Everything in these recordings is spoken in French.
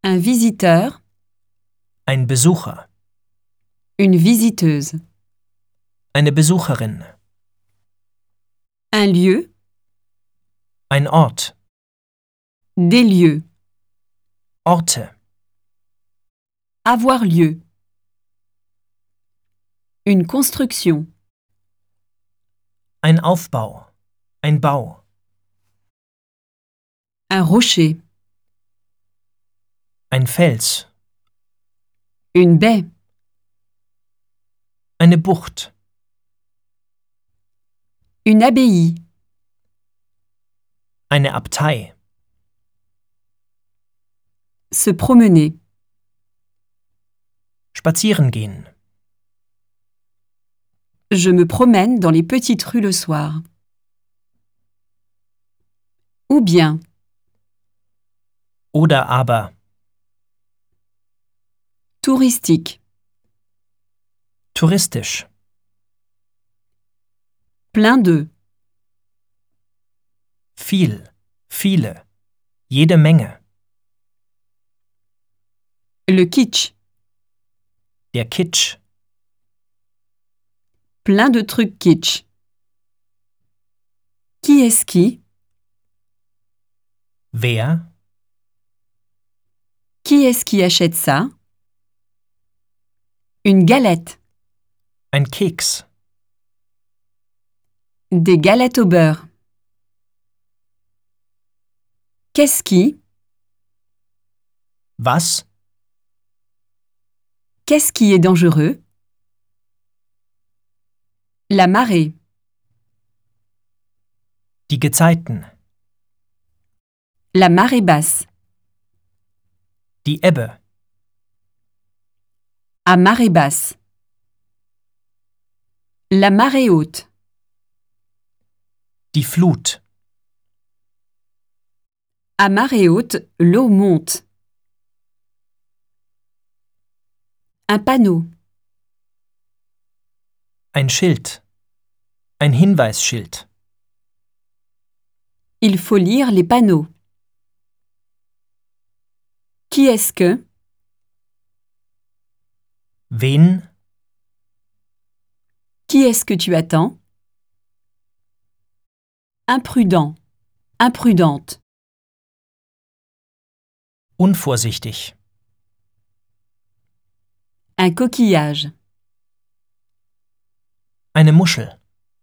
Un visiteur, Ein Besucher. une visiteuse. Eine Besucherin. Un lieu, Ein Ort. des lieux. Orte. Avoir lieu. Une construction. Ein Aufbau. Ein Bau. Un rocher. Ein Fels. Une baie. Eine Bucht. Une abbaye. Eine Abtei. Se promener. Spazieren gehen. Je me promène dans les petites rues le soir. Ou bien, Oder aber. touristique. Touristisch. Plein de. Viel. Viele. Jede Menge. Le kitsch. Der Kitsch. Plein de trucs kitsch. Qui est-ce qui? Wer? Qui est-ce qui achète ça? Une galette. Ein Keks. Des galettes au beurre. Qu'est-ce qui? Was? Qu'est-ce qui est dangereux? La marée. Die Gezeiten. La marée basse. Die Ebbe. À marée basse. La marée haute. Die Flut. À marée haute, l'eau monte. Un panneau. Ein Schild. Ein Hinweisschild. Il faut lire les panneaux. Qui est-ce que? Wen? Qui est-ce que tu attends? Imprudent. Imprudente. Unvorsichtig. Un coquillage. Eine Muschel.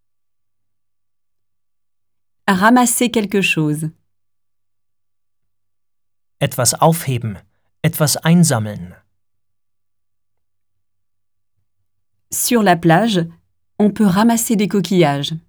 Ramasser quelque chose. Etwas aufheben. Etwas einsammeln. Sur la plage, on peut ramasser des coquillages.